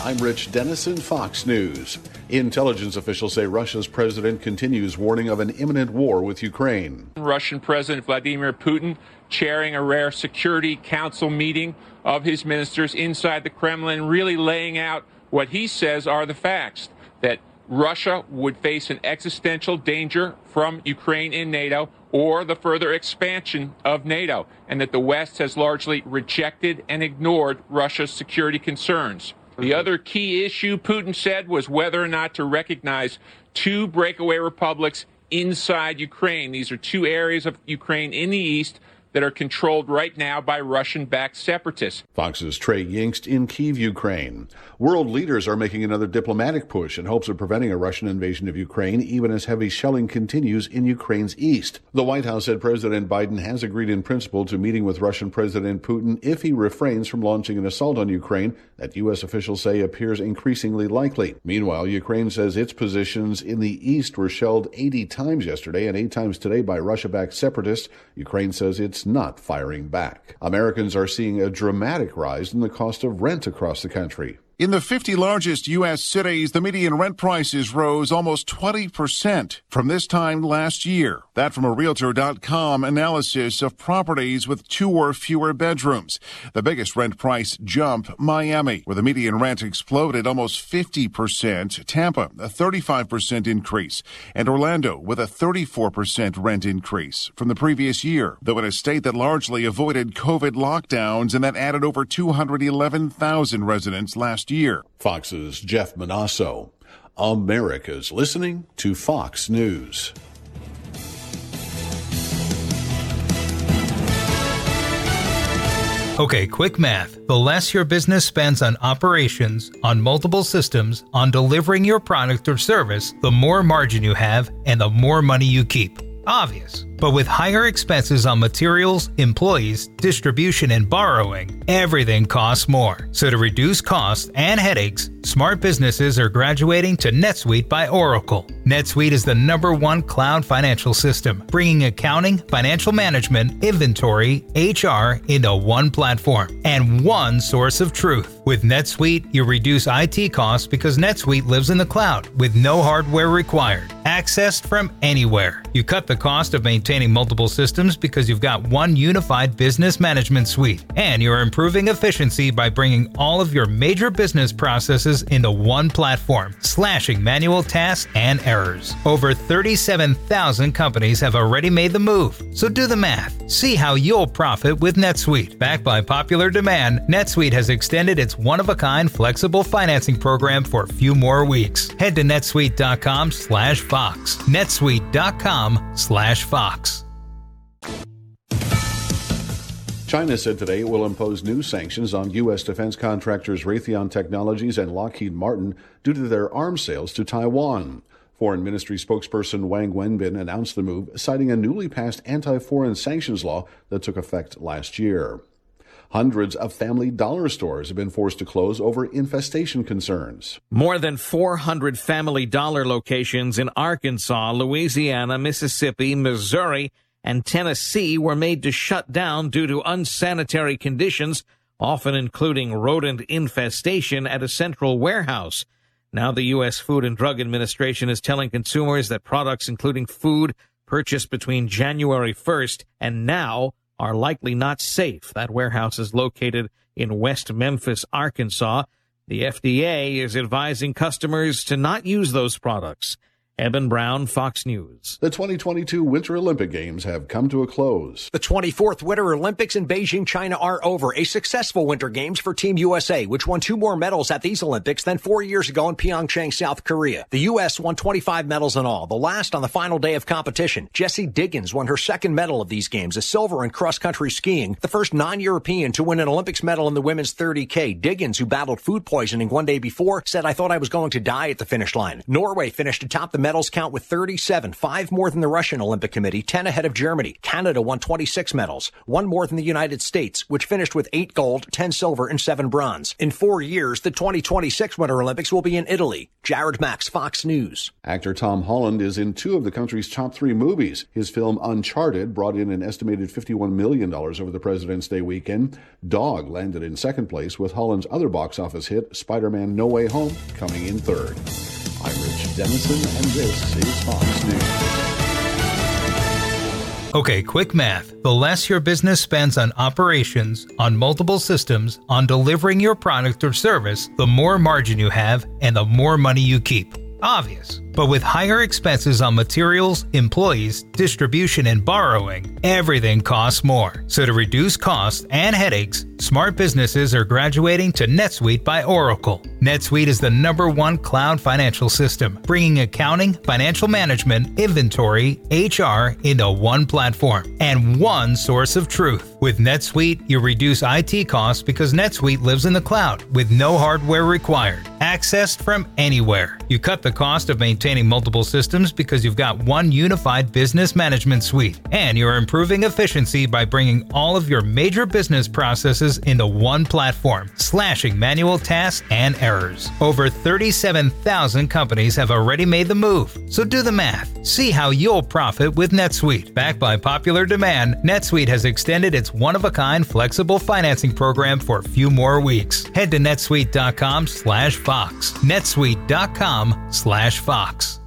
I'm Rich Dennison, Fox News. Intelligence officials say Russia's president continues warning of an imminent war with Ukraine. Russian President Vladimir Putin chairing a rare Security Council meeting of his ministers inside the Kremlin, really laying out what he says are the facts, that Russia would face an existential danger from Ukraine in NATO or the further expansion of NATO, and that the West has largely rejected and ignored Russia's security concerns. The other key issue, Putin said, was whether or not to recognize two breakaway republics inside Ukraine. These are two areas of Ukraine in the east that are controlled right now by Russian-backed separatists. Fox's Trey Yingst in Kyiv, Ukraine. World leaders are making another diplomatic push in hopes of preventing a Russian invasion of Ukraine, even as heavy shelling continues in Ukraine's east. The White House said President Biden has agreed in principle to meeting with Russian President Putin if he refrains from launching an assault on Ukraine that U.S. officials say appears increasingly likely. Meanwhile, Ukraine says its positions in the east were shelled 80 times yesterday and 8 times today by Russia-backed separatists. Ukraine says it's not firing back. Americans are seeing a dramatic rise in the cost of rent across the country. In the 50 largest U.S. cities, the median rent prices rose almost 20% from this time last year. That from a Realtor.com analysis of properties with 2 or fewer bedrooms. The biggest rent price jump, Miami, where the median rent exploded almost 50%. Tampa, a 35% increase. And Orlando, with a 34% rent increase from the previous year. Though in a state that largely avoided COVID lockdowns and that added over 211,000 residents last year. Fox's Jeff Manasso. America's listening to Fox News. Okay, quick math. The less your business spends on operations, on multiple systems, on delivering your product or service, the more margin you have and the more money you keep. Obvious. But with higher expenses on materials, employees, distribution, and borrowing, everything costs more. So to reduce costs and headaches, smart businesses are graduating to NetSuite by Oracle. NetSuite is the #1 cloud financial system, bringing accounting, financial management, inventory, HR into one platform and one source of truth. With NetSuite, you reduce IT costs because NetSuite lives in the cloud with no hardware required, accessed from anywhere. You cut the cost of maintaining multiple systems because you've got one unified business management suite, and you're improving efficiency by bringing all of your major business processes into one platform, slashing manual tasks and errors. Over 37,000 companies have already made the move, so do the math. See how you'll profit with NetSuite. Backed by popular demand, NetSuite has extended its one-of-a-kind flexible financing program for a few more weeks. Head to netsuite.com/Fox. netsuite.com/Fox. China said today it will impose new sanctions on U.S. defense contractors Raytheon Technologies and Lockheed Martin due to their arms sales to Taiwan. Foreign Ministry spokesperson Wang Wenbin announced the move, citing a newly passed anti-foreign sanctions law that took effect last year. Hundreds of Family Dollar stores have been forced to close over infestation concerns. More than 400 Family Dollar locations in Arkansas, Louisiana, Mississippi, Missouri, and Tennessee were made to shut down due to unsanitary conditions, often including rodent infestation at a central warehouse. Now the U.S. Food and Drug Administration is telling consumers that products including food purchased between January 1st and now are likely not safe. That warehouse is located in West Memphis, Arkansas. The FDA is advising customers to not use those products. Eben Brown, Fox News. The 2022 Winter Olympic Games have come to a close. The 24th Winter Olympics in Beijing, China are over. A successful Winter Games for Team USA, which won 2 more medals at these Olympics than 4 years ago in Pyeongchang, South Korea. The U.S. won 25 medals in all, the last on the final day of competition. Jessie Diggins won her 2nd medal of these games, a silver in cross-country skiing, the first non-European to win an Olympics medal in the women's 30K. Diggins, who battled food poisoning one day before, said, "I thought I was going to die at the finish line." Norway finished atop the medals count with 37, 5 more than the Russian Olympic Committee, 10 ahead of Germany. Canada won 26 medals, 1 more than the United States, which finished with 8 gold, 10 silver, and 7 bronze. In 4 years, the 2026 Winter Olympics will be in Italy. Jared Max, Fox News. Actor Tom Holland is in 2 of the country's top 3 movies. His film Uncharted brought in an estimated $51 million over the President's Day weekend. Dog landed in second place, with Holland's other box office hit, Spider-Man No Way Home, coming in third. I'm Rich Dennison, and this is Fox News. Okay, quick math. The less your business spends on operations, on multiple systems, on delivering your product or service, the more margin you have and the more money you keep. Obvious. But with higher expenses on materials, employees, distribution, and borrowing, everything costs more. So to reduce costs and headaches, smart businesses are graduating to NetSuite by Oracle. NetSuite is the #1 cloud financial system, bringing accounting, financial management, inventory, HR into one platform and one source of truth. With NetSuite, you reduce IT costs because NetSuite lives in the cloud with no hardware required, accessed from anywhere. You cut the cost of maintaining multiple systems because you've got one unified business management suite, and you're improving efficiency by bringing all of your major business processes into one platform, slashing manual tasks and errors. Over 37,000 companies have already made the move, so do the math. See how you'll profit with NetSuite. Backed by popular demand, NetSuite has extended its one-of-a-kind flexible financing program for a few more weeks. Head to netsuite.com/Fox. netsuite.com/Fox.